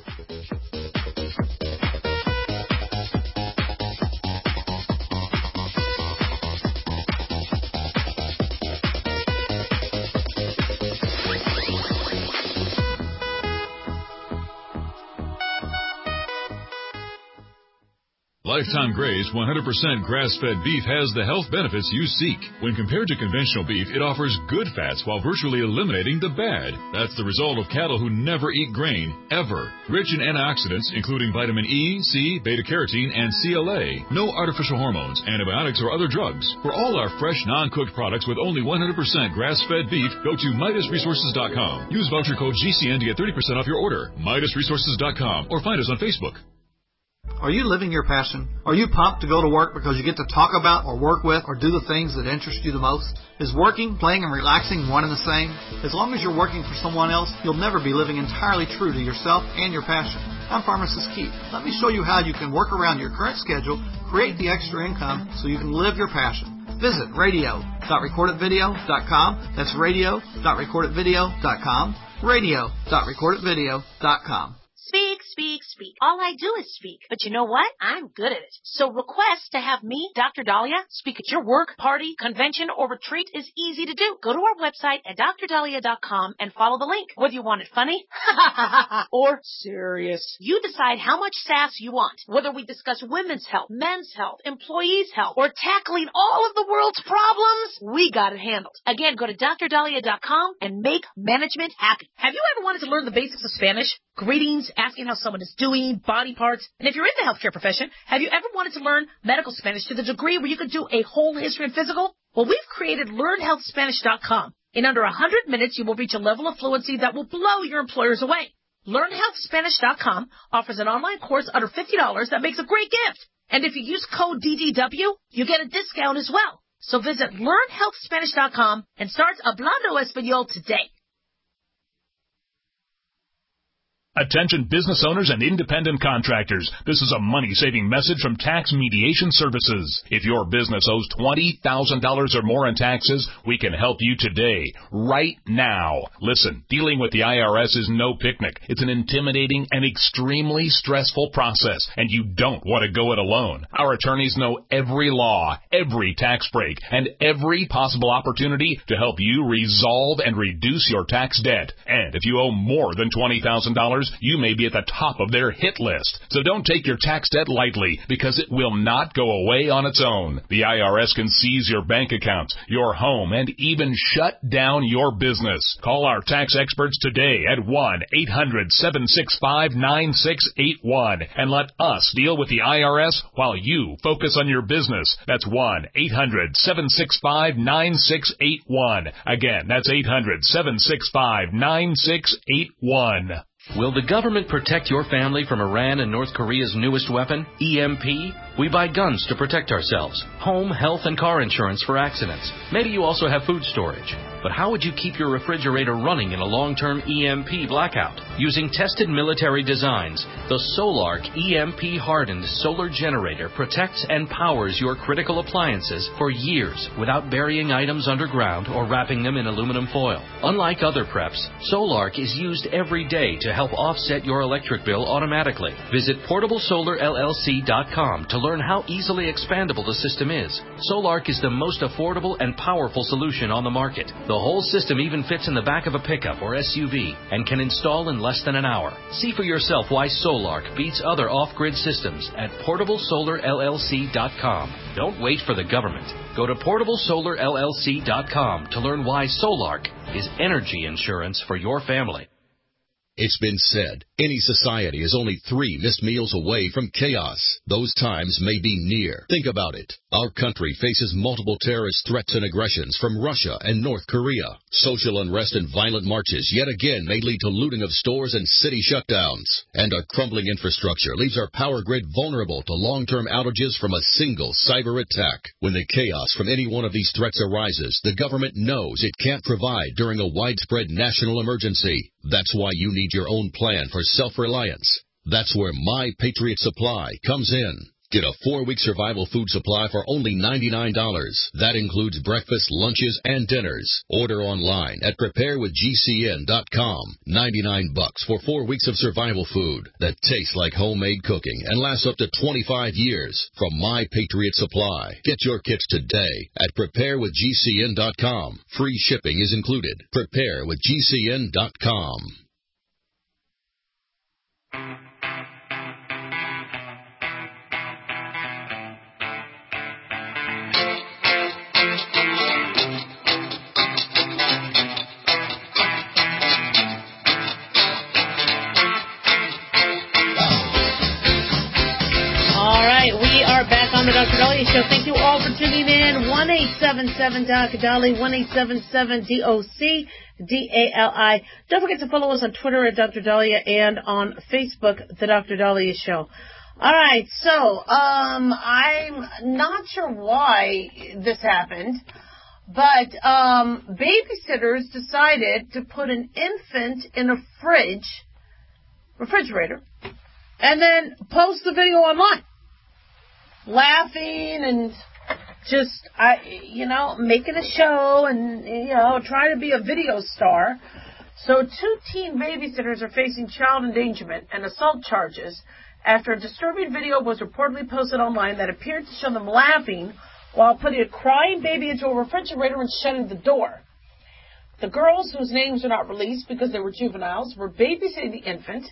Lifetime Graze one hundred percent grass-fed beef has the health benefits you seek. When compared to conventional beef, it offers good fats while virtually eliminating the bad. That's the result of cattle who never eat grain, ever. Rich in antioxidants, including vitamin E, C, beta-carotene, and C L A. No artificial hormones, antibiotics, or other drugs. For all our fresh, non-cooked products with only one hundred percent grass-fed beef, go to Midas Resources dot com. Use voucher code G C N to get thirty percent off your order. Midas Resources dot com, or find us on Facebook.
Are you living your passion? Are you pumped to go to work because you get to talk about or work with or do the things that interest you the most? Is working, playing, and relaxing one and the same? As long as you're working for someone else, you'll never be living entirely true to yourself and your passion. I'm Pharmacist Keith. Let me show you how you can work around your current schedule, create the extra income so you can live your passion. Visit radio dot record it video dot com. That's radio dot record it video dot com. radio dot record it video dot com.
Speak,
speak, speak. All I do is speak. But you know what? I'm good at it. So request to have me, Doctor Dahlia, speak at your work, party, convention, or retreat is easy to do. Go to our website at dr dahlia dot com and follow the link. Whether you want it funny or serious, you decide how much sass you want. Whether we discuss women's health, men's health, employees' health, or tackling all of the world's problems, we got it handled. Again, go to dr dahlia dot com and make management happy. Have you ever wanted to learn the basics of Spanish? Greetings, asking how someone is doing, body parts. And if you're in the healthcare profession, have you ever wanted to learn medical Spanish to the degree where you could do a whole history and physical? Well, we've created learn health spanish dot com. In under one hundred minutes, you will reach a level of fluency that will blow your employers away. learn health spanish dot com offers an online course under fifty dollars that makes a great gift. And if you use code D D W, you get a discount as well. So visit learn health spanish dot com and start Hablando Español today.
Attention business owners and independent contractors. This is a money-saving message from Tax Mediation Services. If your business owes twenty thousand dollars or more in taxes, we can help you today, right now. Listen, dealing with the I R S is no picnic. It's an intimidating and extremely stressful process, and you don't want to go it alone. Our attorneys know every law, every tax break, and every possible opportunity to help you resolve and reduce your tax debt. And if you owe more than twenty thousand dollars, you may be at the top of their hit list. So don't take your tax debt lightly, because it will not go away on its own. The I R S can seize your bank accounts, your home, and even shut down your business. Call our tax experts today at one eight hundred seven six five nine six eight one and let us deal with the I R S while you focus on your business. That's one eight hundred seven six five nine six eight one. Again, that's eight hundred seven six five nine six eight one.
Will the government protect your family from Iran and North Korea's newest weapon, E M P? We buy guns to protect ourselves, home, health, and car insurance for accidents. Maybe you also have food storage. But how would you keep your refrigerator running in a long-term E M P blackout? Using tested military designs, the Solark E M P-hardened solar generator protects and powers your critical appliances for years without burying items underground or wrapping them in aluminum foil. Unlike other preps, Solark is used every day to help offset your electric bill automatically. Visit portable solar L L C dot com to learn how easily expandable the system is. Solark is the most affordable and powerful solution on the market. The whole system even fits in the back of a pickup or S U V and can install in less than an hour. See for yourself why Solark beats other off-grid systems at portable solar L L C dot com. Don't wait for the government. Go to portable solar L L C dot com to learn why Solark is energy insurance for your family.
It's been said, any society is only three missed meals away from chaos. Those times may be near. Think about it. Our country faces multiple terrorist threats and aggressions from Russia and North Korea. Social unrest and violent marches yet again may lead to looting of stores and city shutdowns. And our crumbling infrastructure leaves our power grid vulnerable to long-term outages from a single cyber attack. When the chaos from any one of these threats arises, the government knows it can't provide during a widespread national emergency. That's why you need your own plan for self-reliance. That's where My Patriot Supply comes in. Get a four-week survival food supply for only ninety-nine dollars. That includes breakfast, lunches, and dinners. Order online at prepare with G C N dot com. ninety-nine bucks for four weeks of survival food that tastes like homemade cooking and lasts up to twenty-five years from My Patriot Supply. Get your kits today at prepare with G C N dot com. Free shipping is included. prepare with G C N dot com.
On the Doctor Dahlia Show. Thank you all for tuning in. one eight seven seven Doc Dolly, one eight seven seven D O C D A L I. Don't forget to follow us on Twitter at Doctor Dahlia and on Facebook, The Doctor Dahlia Show. All right, so um, I'm not sure why this happened, but um, babysitters decided to put an infant in a fridge, refrigerator, and then post the video online. Laughing and just, I, you know, making a show and, you know, trying to be a video star. So two teen babysitters are facing child endangerment and assault charges after a disturbing video was reportedly posted online that appeared to show them laughing while putting a crying baby into a refrigerator and shutting the door. The girls, whose names are not released because they were juveniles, were babysitting the infant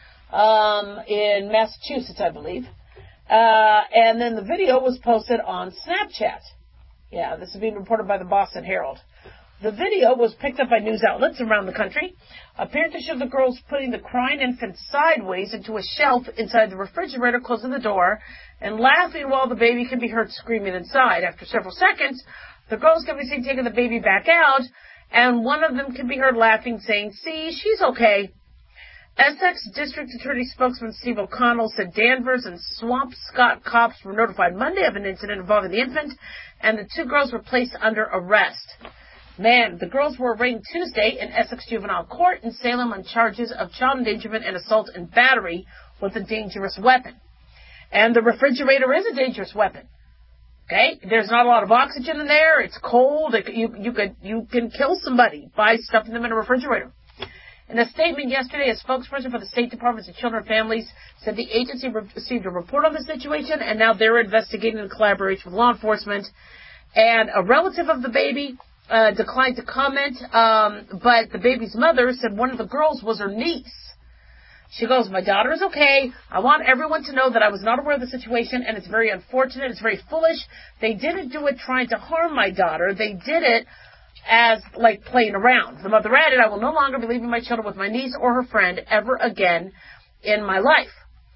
um, in Massachusetts, I believe. Uh, and then the video was posted on Snapchat. Yeah, this is being reported by the Boston Herald. The video was picked up by news outlets around the country, appeared to show the girls putting the crying infant sideways into a shelf inside the refrigerator, closing the door, and laughing while the baby can be heard screaming inside. After several seconds, the girls can be seen taking the baby back out, and one of them can be heard laughing, saying, "See, she's okay." Essex District Attorney spokesman Steve O'Connell said Danvers and Swampscott cops were notified Monday of an incident involving the infant, and the two girls were placed under arrest. Man, the girls were arraigned Tuesday in Essex Juvenile Court in Salem on charges of child endangerment and assault and battery with a dangerous weapon. And the refrigerator is a dangerous weapon. Okay? There's not a lot of oxygen in there. It's cold. It, you, you, could, you can kill somebody by stuffing them in a refrigerator. In a statement yesterday, a spokesperson for the State Department of Children and Families said the agency received a report on the situation, and now they're investigating in collaboration with law enforcement. And a relative of the baby uh, declined to comment, um, but the baby's mother said one of the girls was her niece. She goes, "My daughter is okay. I want everyone to know that I was not aware of the situation, and it's very unfortunate. It's very foolish. They didn't do it trying to harm my daughter. They did it as, like, playing around." The mother added, "I will no longer be leaving my children with my niece or her friend ever again in my life."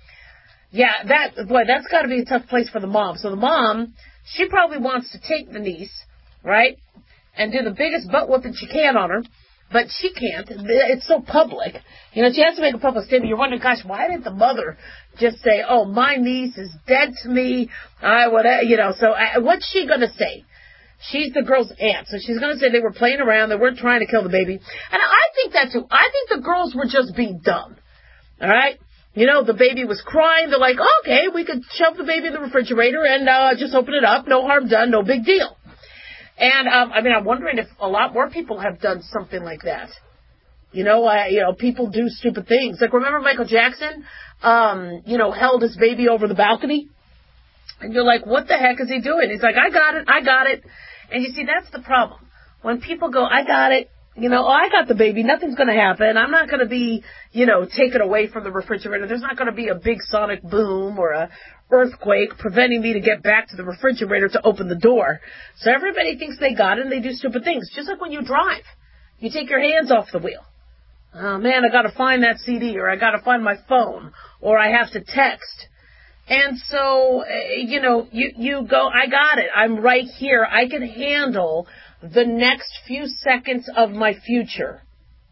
Yeah, that, boy, that's got to be a tough place for the mom. So the mom, she probably wants to take the niece, right, and do the biggest butt whooping she can on her, but she can't. It's so public. You know, she has to make a public statement. You're wondering, gosh, why didn't the mother just say, "Oh, my niece is dead to me," I would, you know, so I, what's she going to say? She's the girl's aunt, so she's going to say they were playing around, they weren't trying to kill the baby. And I think that, too. I think the girls were just being dumb. All right? You know, the baby was crying. They're like, okay, we could shove the baby in the refrigerator and uh, just open it up. No harm done, no big deal. And, um, I mean, I'm wondering if a lot more people have done something like that. You know, uh, you know, people do stupid things. Like, remember Michael Jackson, um, you know, held his baby over the balcony? And you're like, what the heck is he doing? He's like, I got it, I got it. And you see, that's the problem. When people go, I got it, you know, oh, I got the baby, nothing's going to happen. I'm not going to be, you know, taken away from the refrigerator. There's not going to be a big sonic boom or a earthquake preventing me to get back to the refrigerator to open the door. So everybody thinks they got it and they do stupid things. Just like when you drive. You take your hands off the wheel. Oh, man, I got to find that C D, or I got to find my phone, or I have to text. And so, you know, you, you go, I got it. I'm right here. I can handle the next few seconds of my future.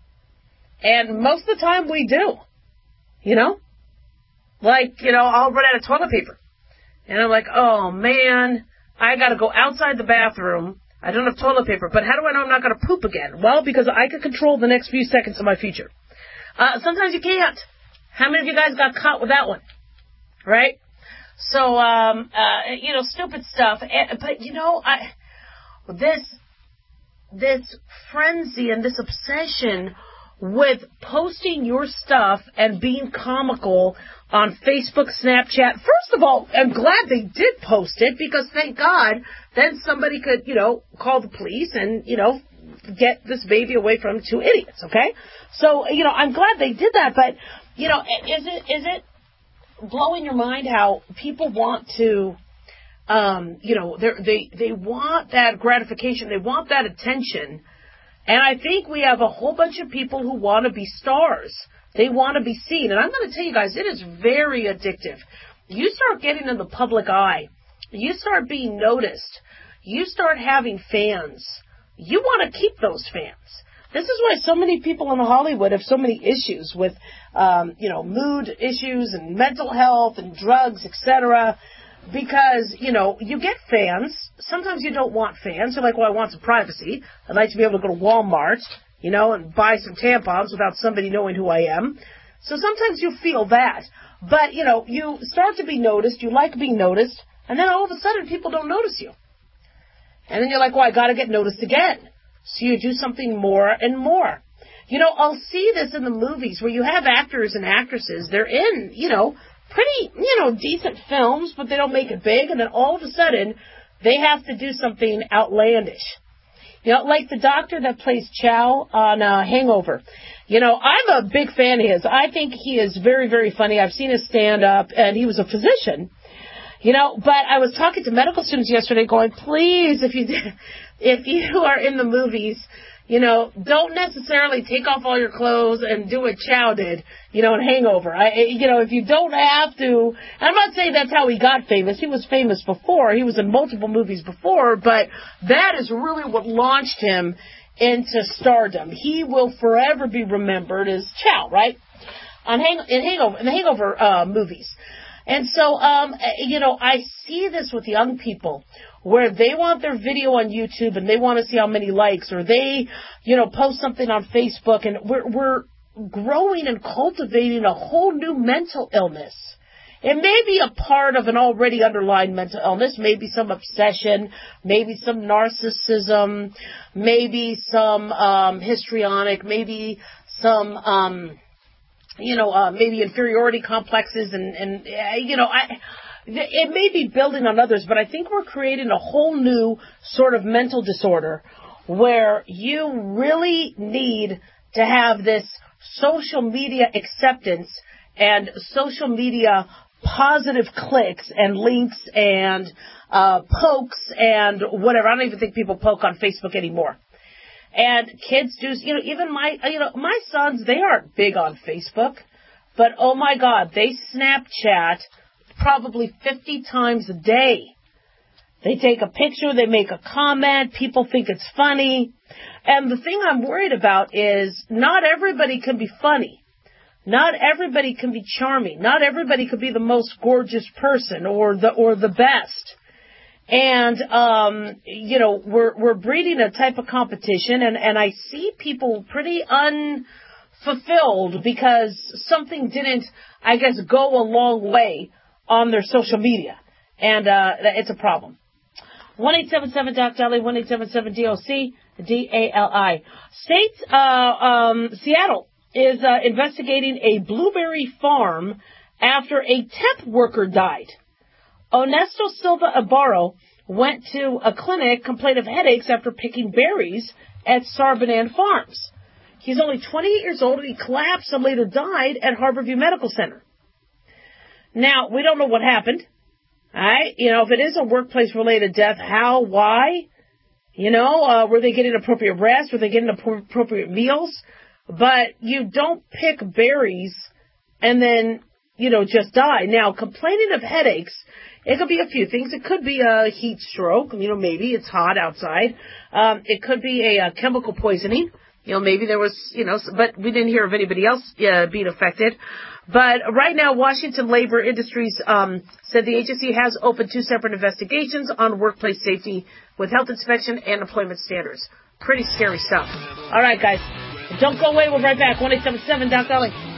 And most of the time we do. You know? Like, you know, I'll run out of toilet paper. And I'm like, oh, man, I got to go outside the bathroom. I don't have toilet paper. But how do I know I'm not going to poop again? Well, because I can control the next few seconds of my future. Uh, sometimes you can't. How many of you guys got caught with that one? Right? So, um, uh, you know, stupid stuff. But, you know, I, this, this frenzy and this obsession with posting your stuff and being comical on Facebook, Snapchat. First of all, I'm glad they did post it, because thank God then somebody could, you know, call the police and, you know, get this baby away from two idiots, okay? So, you know, I'm glad they did that, but, you know, is it, is it, blowing your mind how people want to, um, you know, they they want that gratification, they want that attention, and I think we have a whole bunch of people who want to be stars. They want to be seen, and I'm going to tell you guys, it is very addictive. You start getting in the public eye, you start being noticed, you start having fans. You want to keep those fans. This is why so many people in Hollywood have so many issues with, um, you know, mood issues and mental health and drugs, et cetera. Because, you know, you get fans. Sometimes you don't want fans. You're like, well, I want some privacy. I'd like to be able to go to Walmart, you know, and buy some tampons without somebody knowing who I am. So sometimes you feel that. But, you know, you start to be noticed. You like being noticed. And then all of a sudden people don't notice you. And then you're like, well, I got to get noticed again. So you do something more and more. You know, I'll see this in the movies where you have actors and actresses. They're in, you know, pretty, you know, decent films, but they don't make it big. And then all of a sudden, they have to do something outlandish. You know, like the doctor that plays Chow on uh, Hangover. You know, I'm a big fan of his. I think he is very, very funny. I've seen his stand-up, and he was a physician. You know, but I was talking to medical students yesterday going, please, if you if you are in the movies, you know, don't necessarily take off all your clothes and do what Chow did, you know, in Hangover. I, you know, if you don't have to, I'm not saying that's how he got famous. He was famous before. He was in multiple movies before, but that is really what launched him into stardom. He will forever be remembered as Chow, right? On Hang, in Hangover, in the Hangover uh, movies. And so, um, you know, I see this with young people where they want their video on YouTube and they want to see how many likes, or they, you know, post something on Facebook, and we're, we're growing and cultivating a whole new mental illness. It may be a part of an already underlying mental illness, maybe some obsession, maybe some narcissism, maybe some um, histrionic, maybe some... Um, you know, uh, maybe inferiority complexes and, and uh, you know, I, it may be building on others, but I think we're creating a whole new sort of mental disorder where you really need to have this social media acceptance and social media positive clicks and links and uh, pokes and whatever. I don't even think people poke on Facebook anymore. And kids do, you know, even my, you know, my sons, they aren't big on Facebook, but oh my God, they Snapchat probably fifty times a day. They take a picture, they make a comment, people think it's funny. And the thing I'm worried about is not everybody can be funny. Not everybody can be charming. Not everybody could be the most gorgeous person or the, or the best. And, um, you know, we're, we're breeding a type of competition, and, and I see people pretty unfulfilled because something didn't, I guess, go a long way on their social media. And, uh, it's a problem. one eight seven seven D O C D A L I, one eight seven seven D O C D A L I. State, uh, um, Seattle is, uh, investigating a blueberry farm after a temp worker died. Ernesto Silva Ibarro went to a clinic, complained of headaches after picking berries at Sarbanan Farms. He's only twenty-eight years old, and he collapsed and later died at Harborview Medical Center. Now, we don't know what happened. All right? You know, if it is a workplace-related death, how, why? You know, uh, were they getting appropriate rest? Were they getting appropriate meals? But you don't pick berries and then, you know, just die. Now, complaining of headaches, it could be a few things. It could be a heat stroke. You know, maybe it's hot outside. Um, it could be a, a chemical poisoning. You know, maybe there was, you know, but we didn't hear of anybody else uh, being affected. But right now, Washington Labor Industries um, said the agency has opened two separate investigations on workplace safety with health inspection and employment standards. Pretty scary stuff. All right, guys. Don't go away. We'll be right back. one eight seven seven D O C D A L I.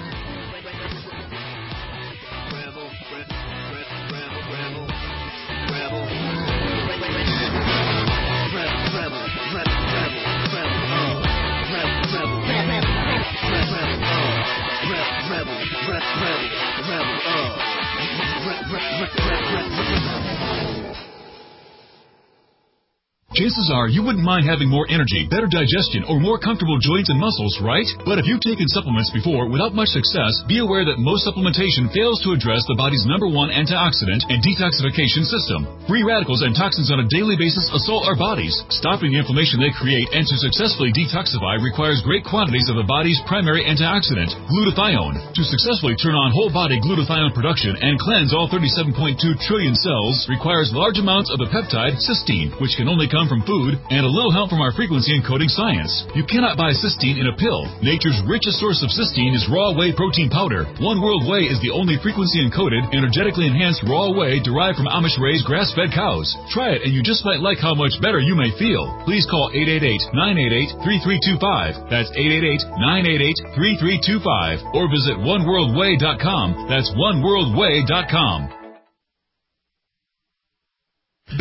Chances are you wouldn't mind having more energy, better digestion, or more comfortable joints and muscles, right? But if you've taken supplements before without much success, be aware that most supplementation fails to address the body's number one antioxidant and detoxification system. Free radicals and toxins on a daily basis assault our bodies. Stopping the inflammation they create and to successfully detoxify requires great quantities of the body's primary antioxidant, glutathione. To successfully turn on whole-body glutathione production and cleanse all thirty-seven point two trillion cells requires large amounts of the peptide cysteine, which can only come from food, and a little help from our frequency encoding science. You cannot buy cysteine in a pill. Nature's richest source of cysteine is raw whey protein powder. One World Whey is the only frequency encoded, energetically enhanced raw whey derived from Amish raised grass-fed cows. Try it and you just might like how much better you may feel. Please call eight eight eight, nine eight eight, three three two five. That's eight eight eight, nine eight eight, three three two five. Or visit one world way dot com. That's one world way dot com.
Be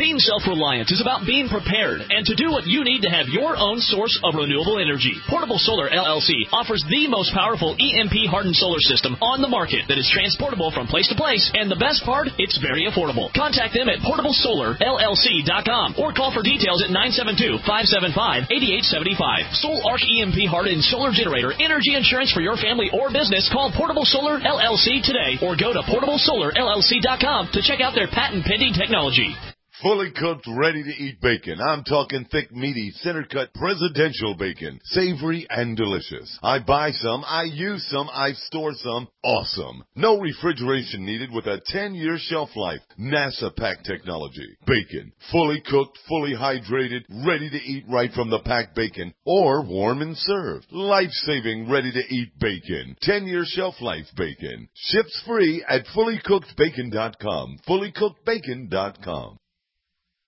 Being self-reliant is about being prepared and to do what you need to have your own source of renewable energy. Portable Solar L L C offers the most powerful E M P-hardened solar system on the market that is transportable from place to place, and the best part, it's very affordable. Contact them at portable solar L L C dot com or call for details at nine seven two, five seven five, eight eight seven five. Soul Arc E M P-hardened solar generator energy insurance for your family or business. Call Portable Solar L L C today or go to portable solar L L C dot com to check out their patent-pending technology.
Fully cooked, ready-to-eat bacon. I'm talking thick, meaty, center-cut, presidential bacon. Savory and delicious. I buy some, I use some, I store some. Awesome. No refrigeration needed with a ten-year shelf life. NASA pack technology. Bacon. Fully cooked, fully hydrated, ready to eat right from the packed bacon. Or warm and served. Life-saving, ready-to-eat bacon. ten-year shelf life bacon. Ships free at fully cooked bacon dot com. fully cooked bacon dot com.